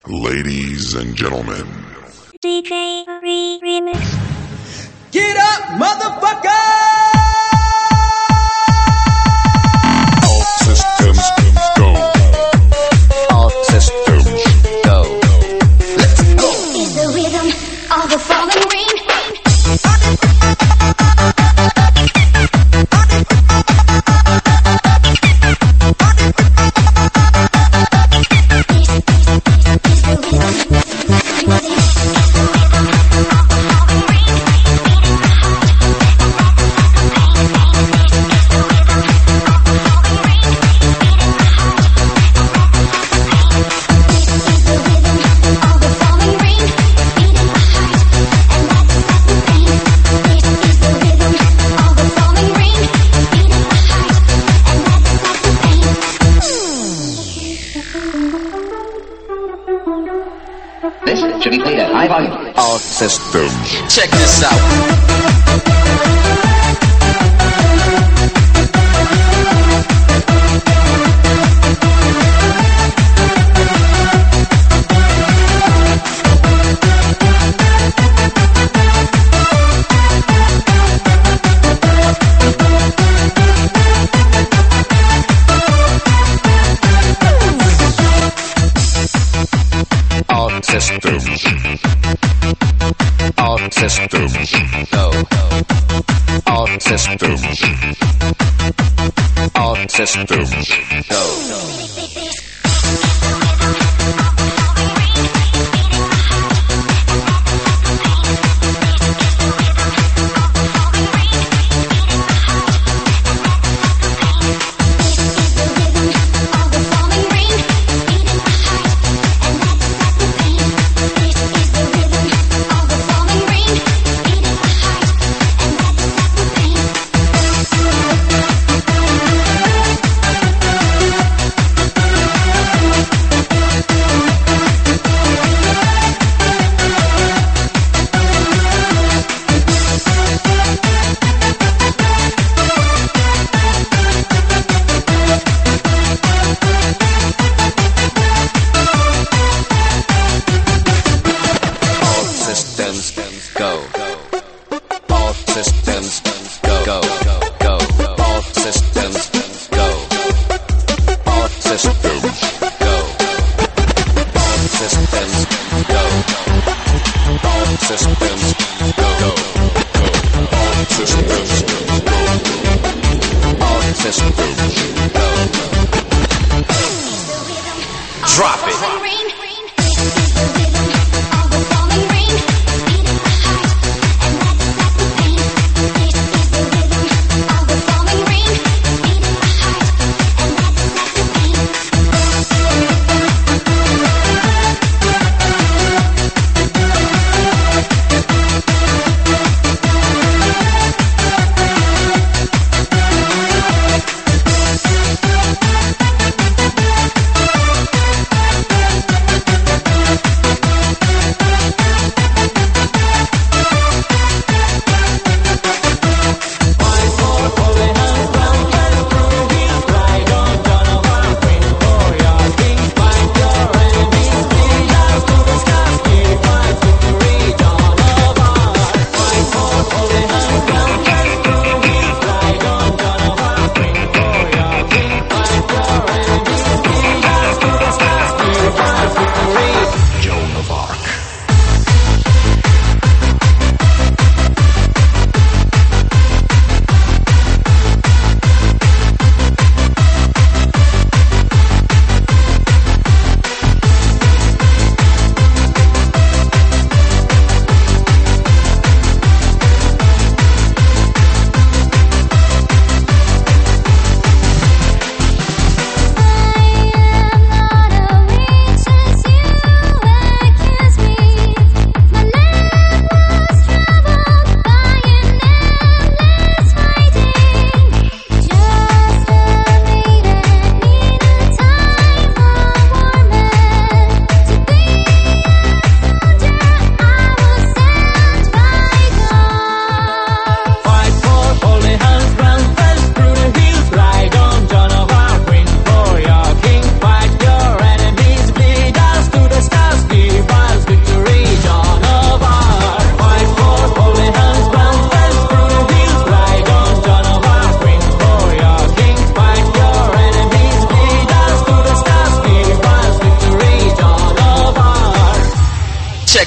Ladies and gentlemen, DJ Remix. Get up, motherfucker! all systems go. All systems go. Let's go. Is the rhythm of the falling rain. This should be played at high volume. All systems. Check this out. Systems. All systems go. All systems. All systems go. Drop it.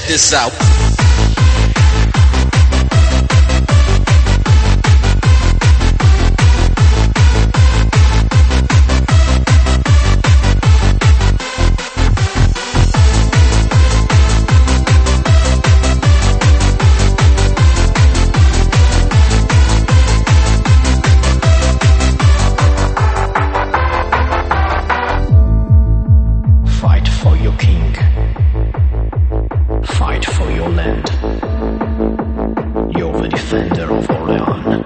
this out. Fight for your king. Fight for your land. You're the defender of Orleans.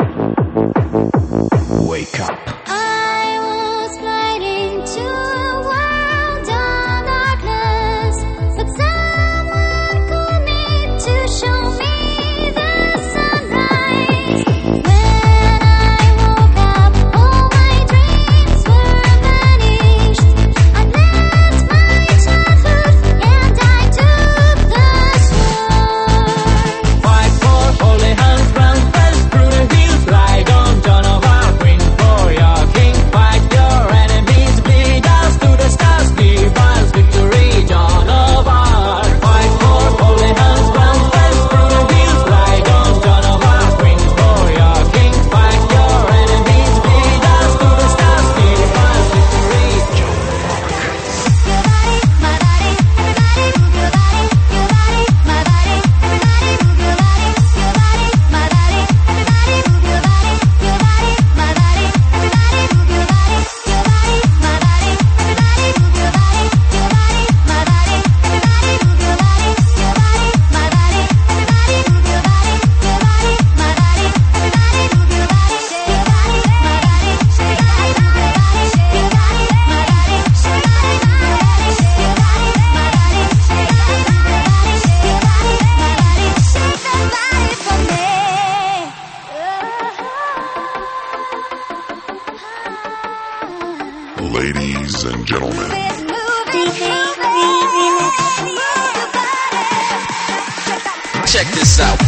Wake up. I was flying into a world of darkness, but someone called me to show me the sunrise. When I woke up, all my dreams were vanished. I left my childhood and I took the sword. Fight for holy hands, run fast through the hills, ride on John of Arc, win for your king, fight your enemies, bleed us to the stars, give us victory, John of Arc. Fight for holy hands, run fast through the hills, ride on John of Arc, win for your king, fight your enemies, bleed us to the stars, give us victory, John of Arc. Your body, my body, everybody move your body, my body, everybody move your body, my body, everybody move your body, my body, everybody move your body, my body, everybody move your body, my body, everybody move your body, my body, everybody move your body, my body, everybody move your body, shake your body, my body, shake your body, shake your body, my body, shake your body, my body, shake your body, my body, shake your body, my body, shake the body for me. Ladies and gentlemen, Check this out.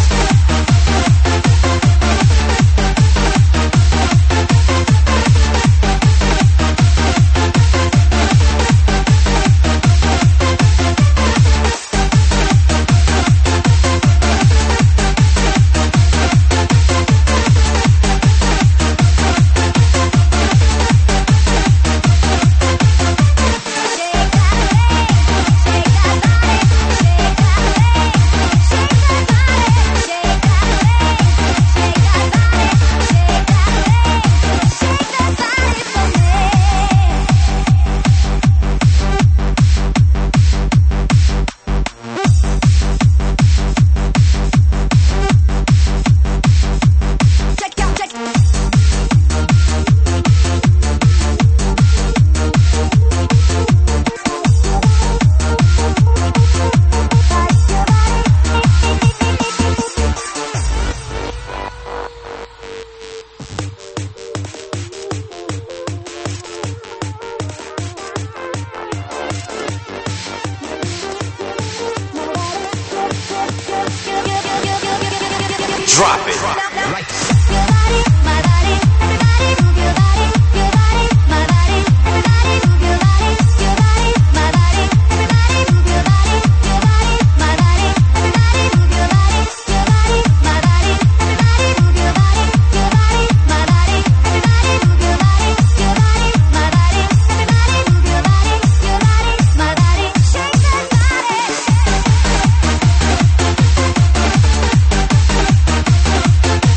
Drop it. Your body, my body, everybody move your body, my body, everybody move your body, my body, everybody move your body, my body, everybody move your body, my body, everybody move your body, my body, everybody move your body, my body, everybody move your body, my body, shake that body.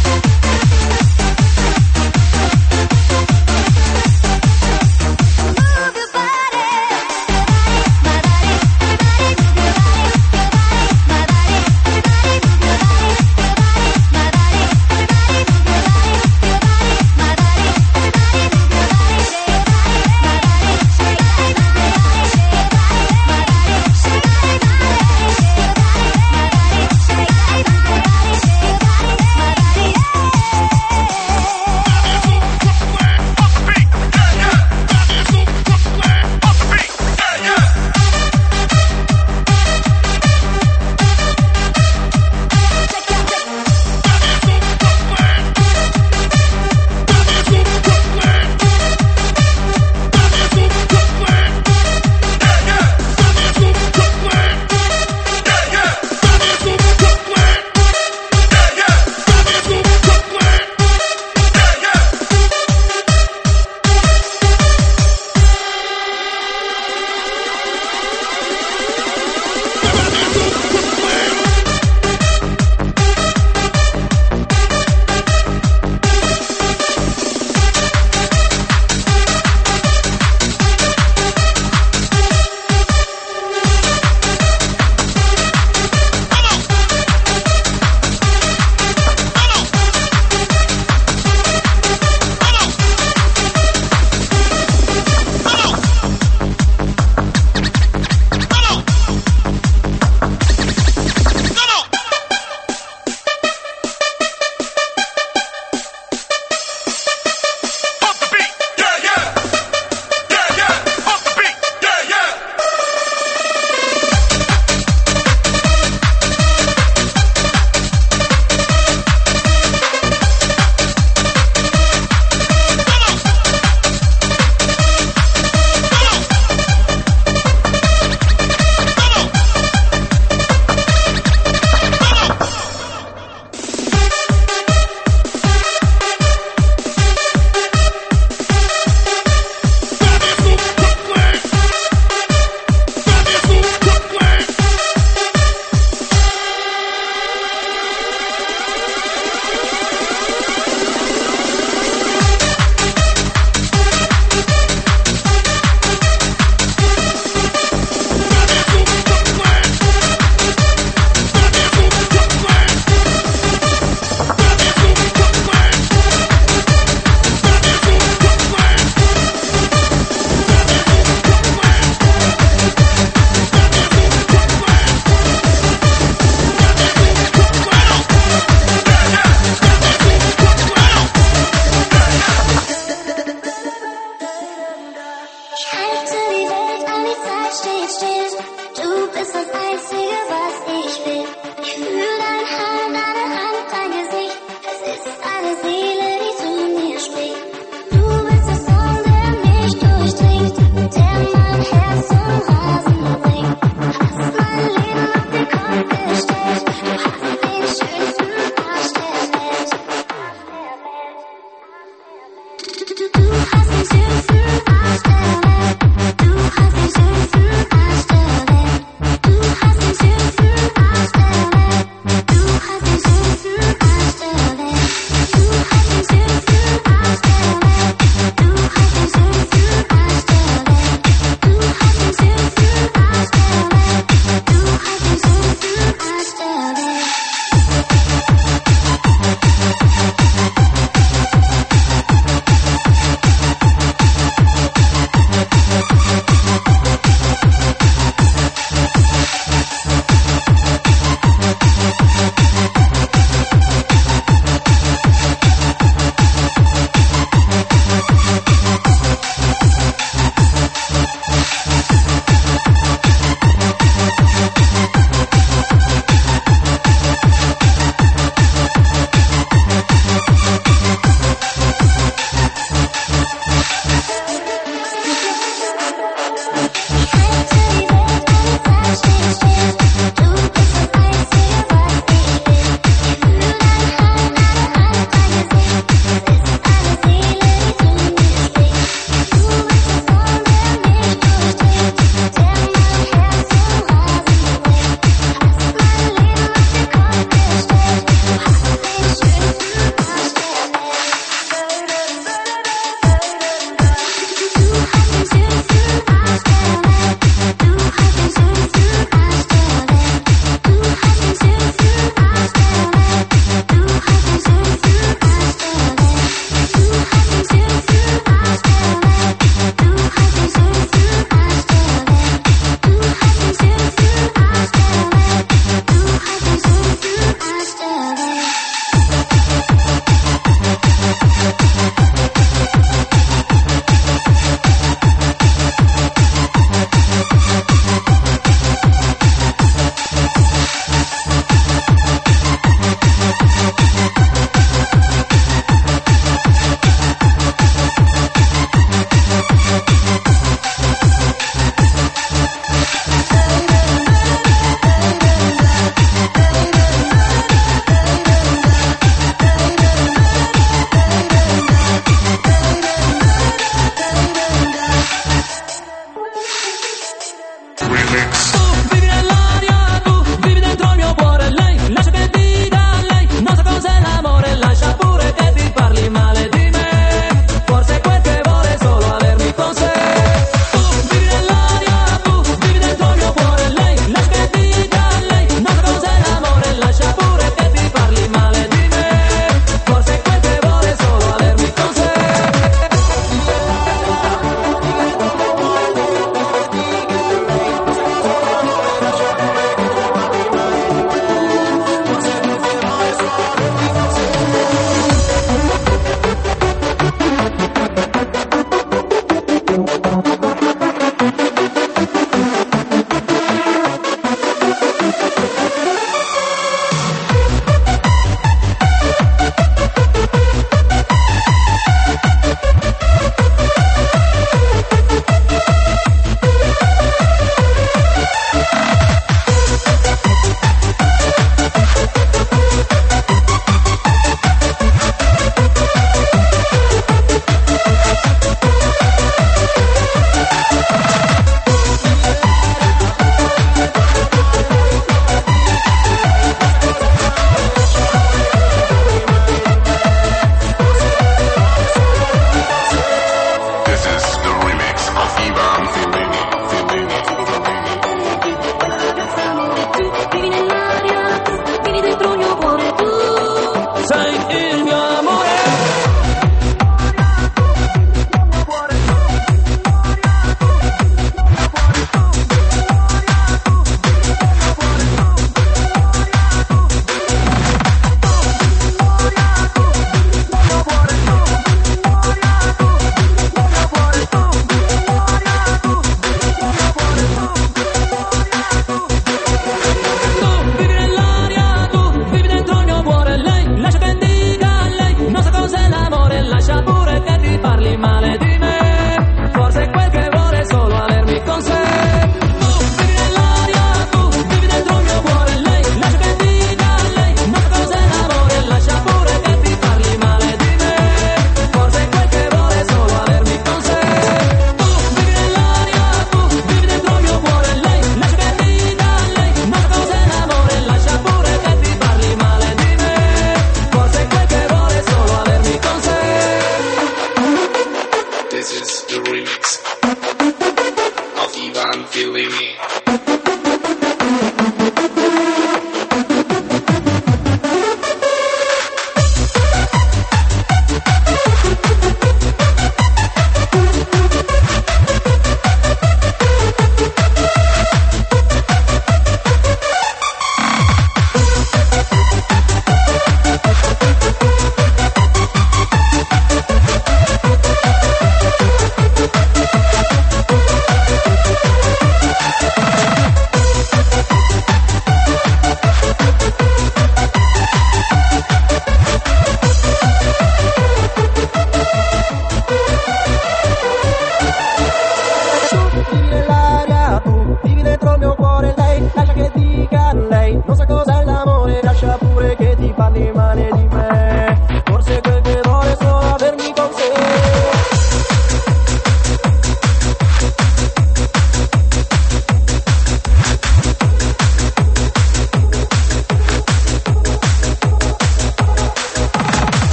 lascia che dica lei, non sa cos'è l'amore, lascia pure che ti parli male di me. Forse quel che vuole solo avermi con sé.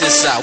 this out.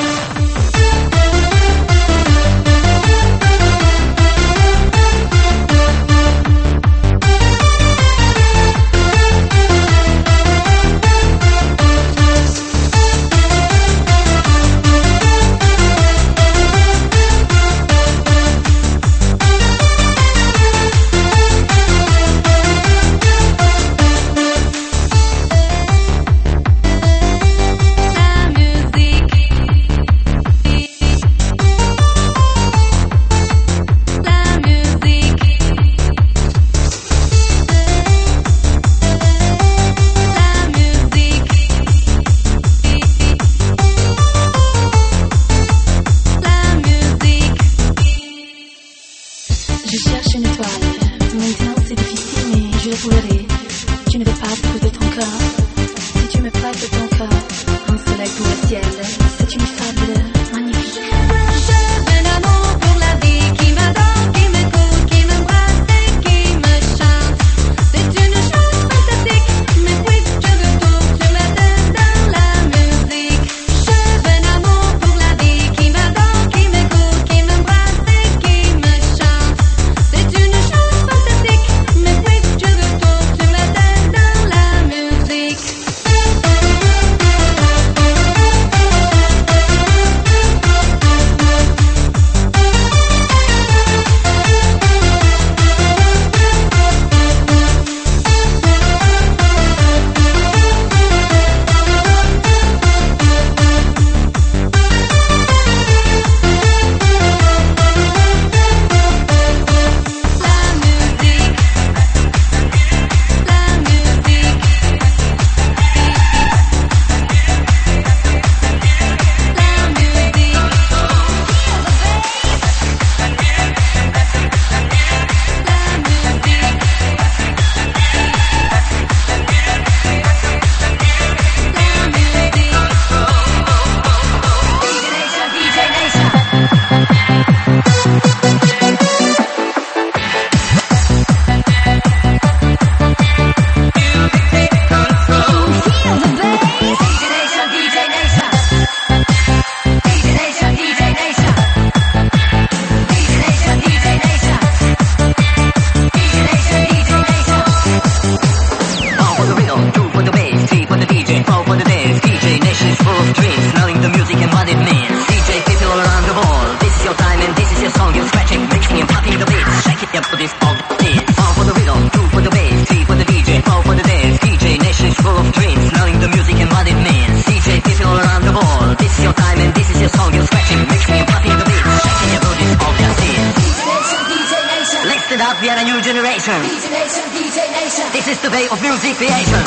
This is the way of music creation.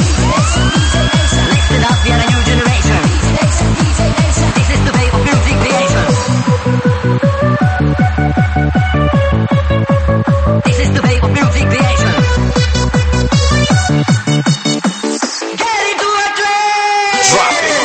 Lift it up, we are a new generation. This is the way of music creation. This is the way of music creation. Get into a trance. Drop it.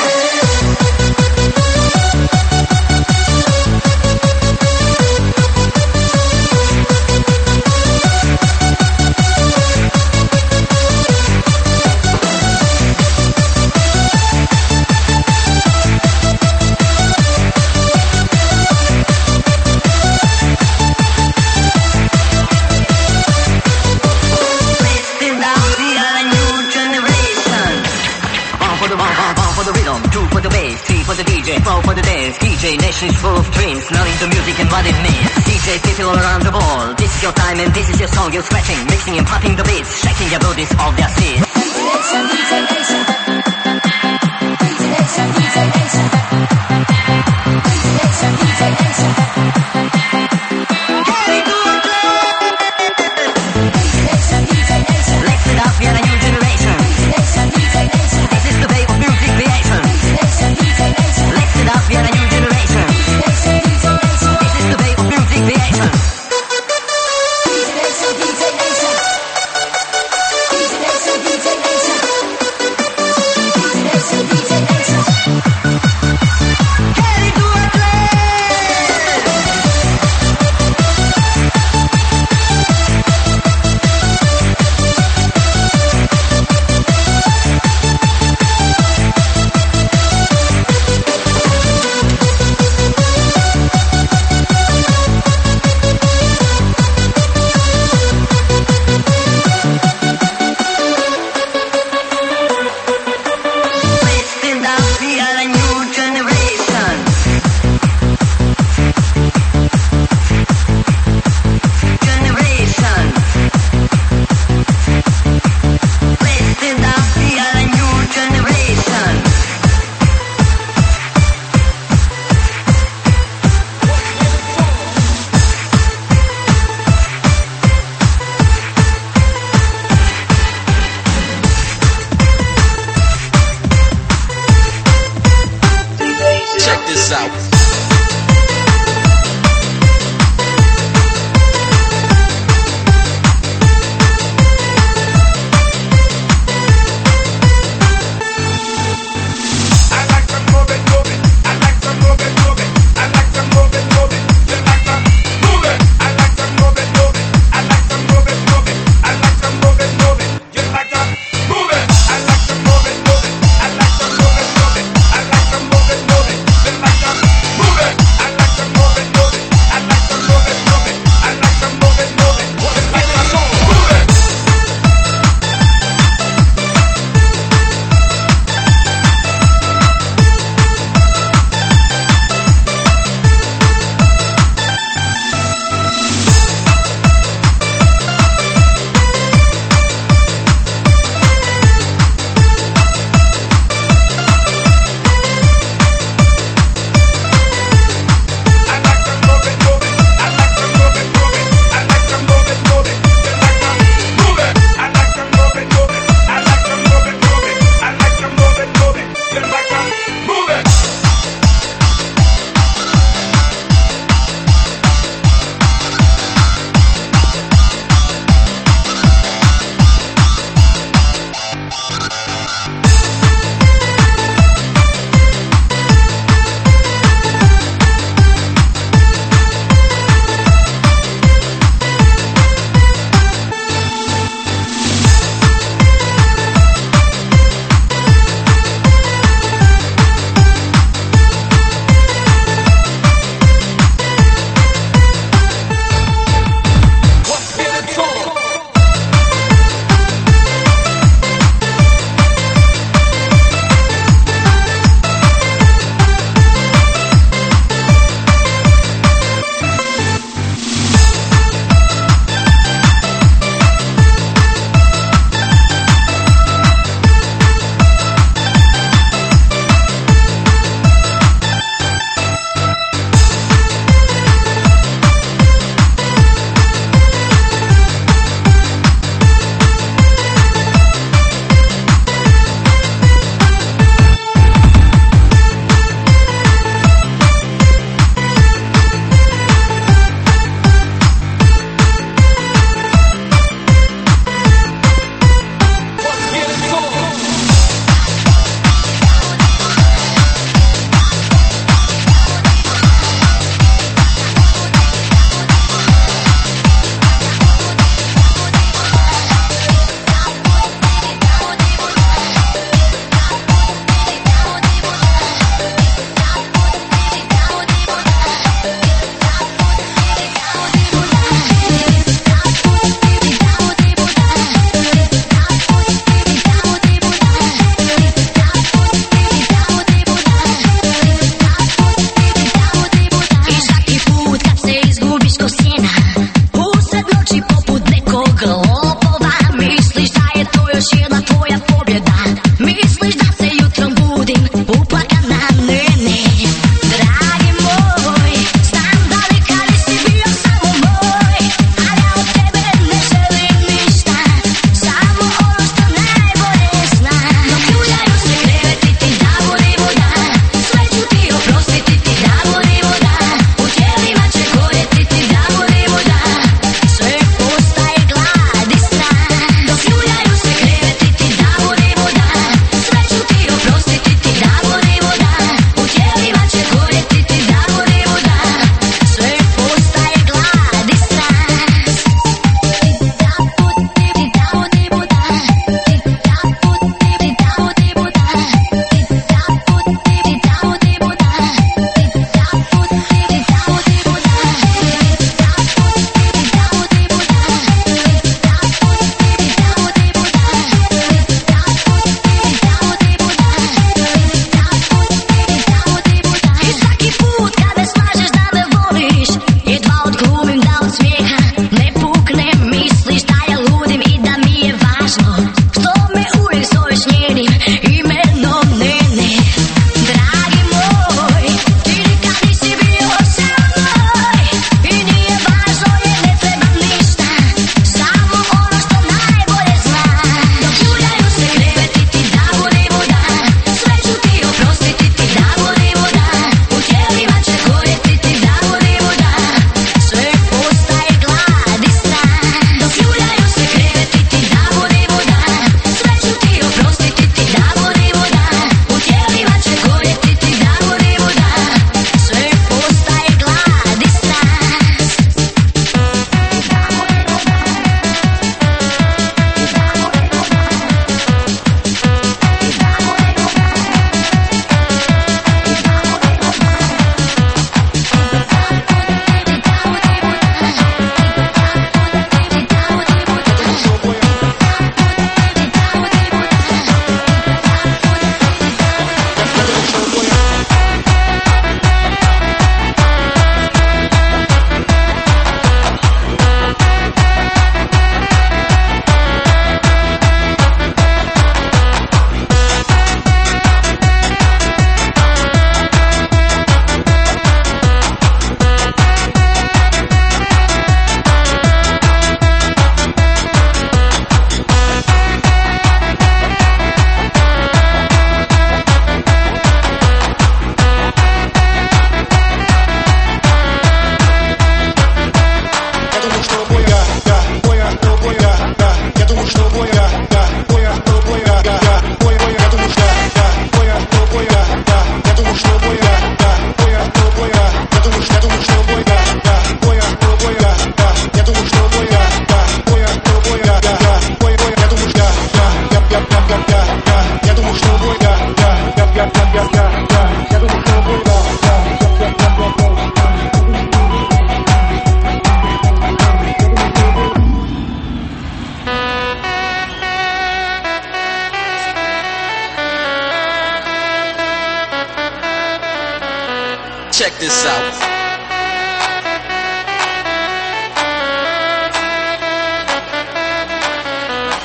For the dance, DJ Nation is full of dreams, knowing the music and what it means. DJ people all around the world, this is your time and this is your song. You're scratching, mixing and popping the beats, shaking your bodies off their seats. DJ Nation, DJ Nation, DJ Nation, DJ Nation, DJ Nation. Get into a club. DJ Nation, DJ Nation. Lift it up, we are a new generation. DJ Nation, DJ Nation. This is the way of music creation. DJ Nation, DJ Nation. Lift it up, we are a new generation. DJ Nation, DJ Nation. This is the way of music creation. DJ Nation, DJ Nation. DJ Nation, DJ Nation. DJ Nation, DJ Nation. Get into a trance.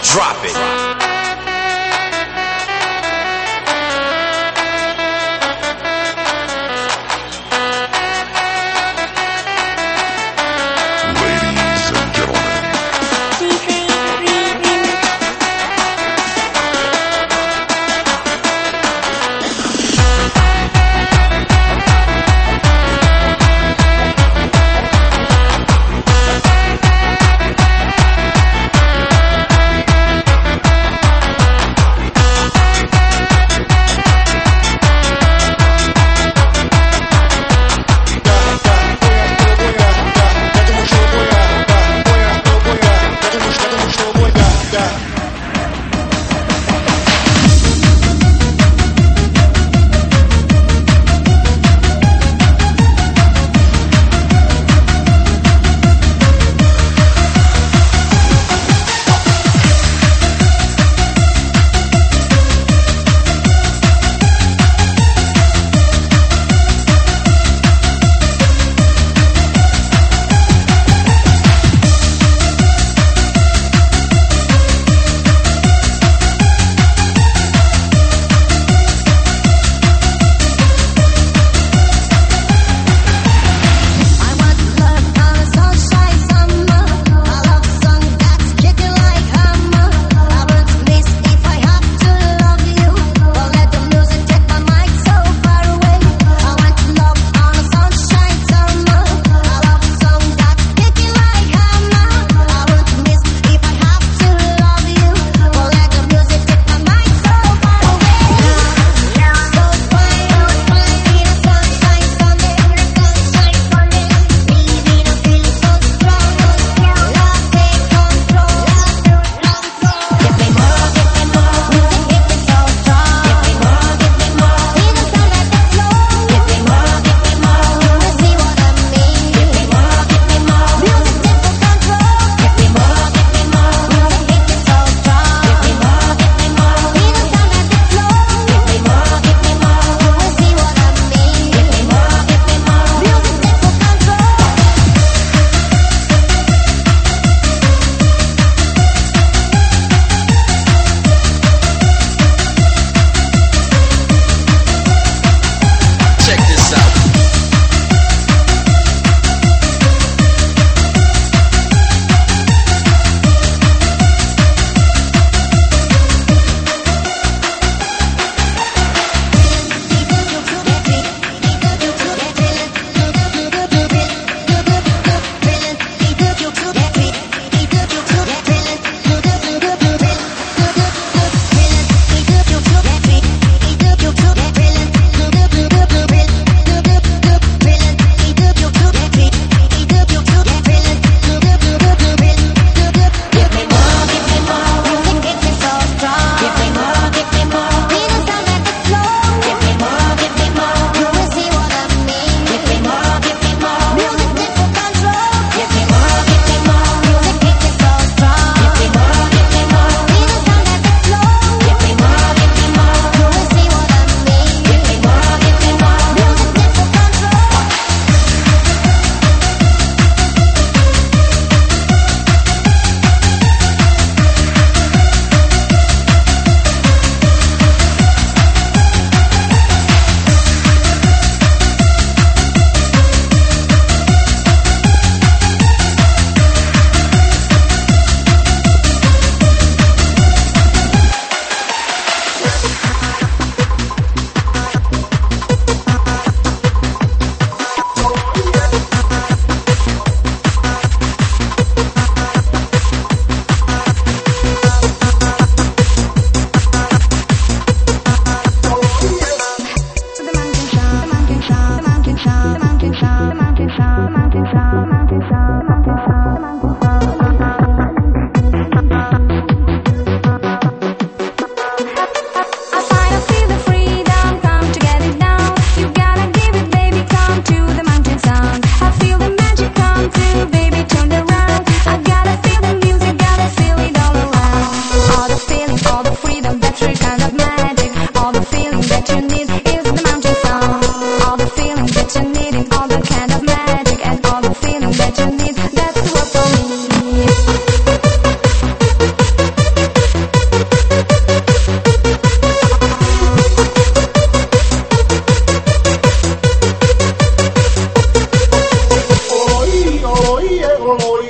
Drop it. Ladies and gentlemen,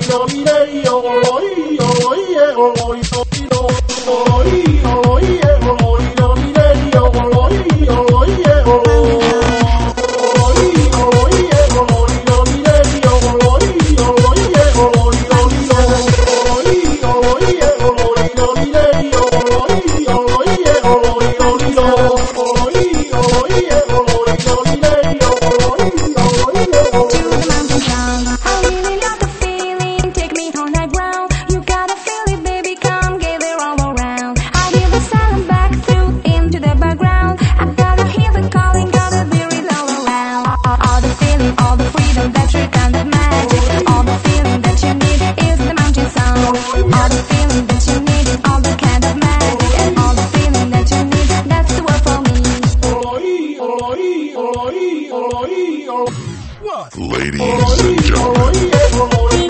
Ladies and gentlemen,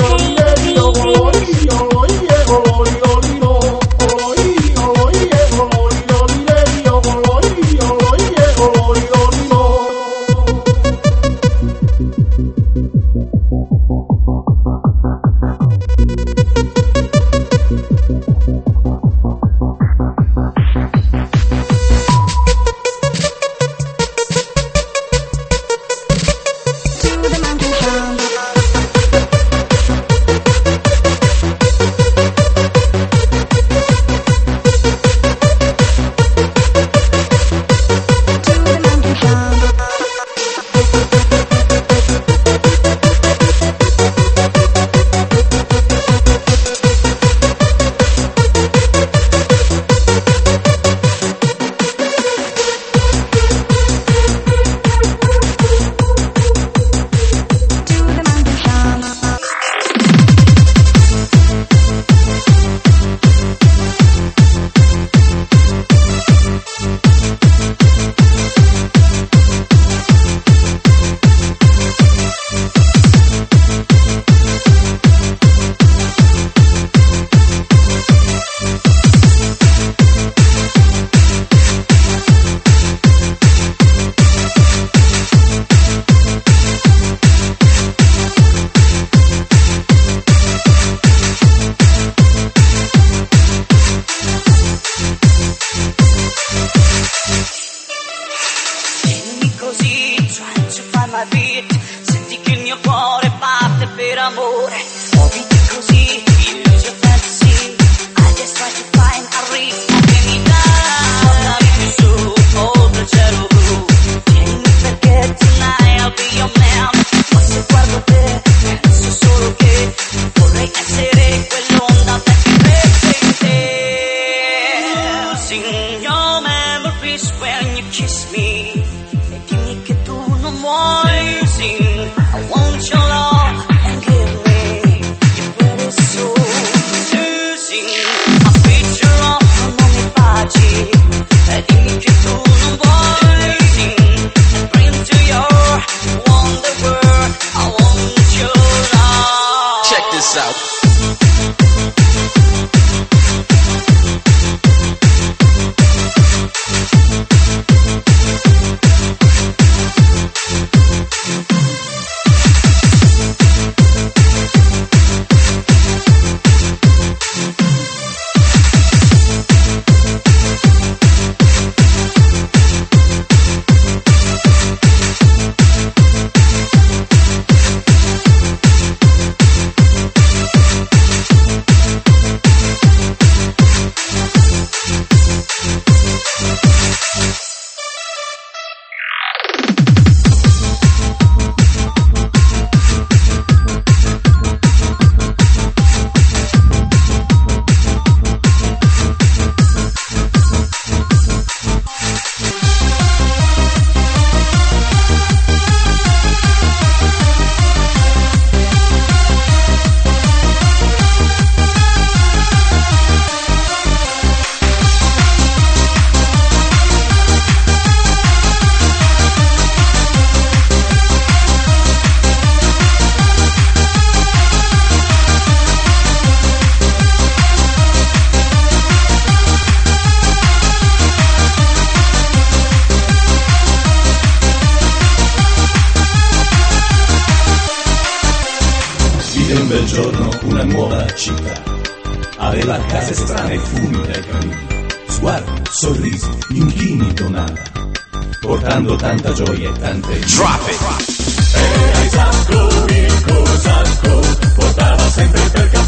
senti che il mio cuore batte per amore. Muoviti così, use your fantasy. I just try to find a ritmo che mi dà. Portami più su, oltre il cielo blu. Tienimi perché tonight I'll be your man. Ma se guardo te, penso solo che vorrei essere quell'onda per te. Sing your memories when you kiss me. E dimmi che tu non muoio. Sing, I want your love and give me your pretty soul. Sing, a picture of non mi baci. E dimmi che tu non vuoi. Sing, and bring to your wonder world. I want your love. Check this out. una nuova città. Aveva case strane e fumi dai camini, sguardi, sorrisi, inchini donava, portando tanta gioia e tante Drop it! Era Isacco, il Cosacco, portava sempre per capo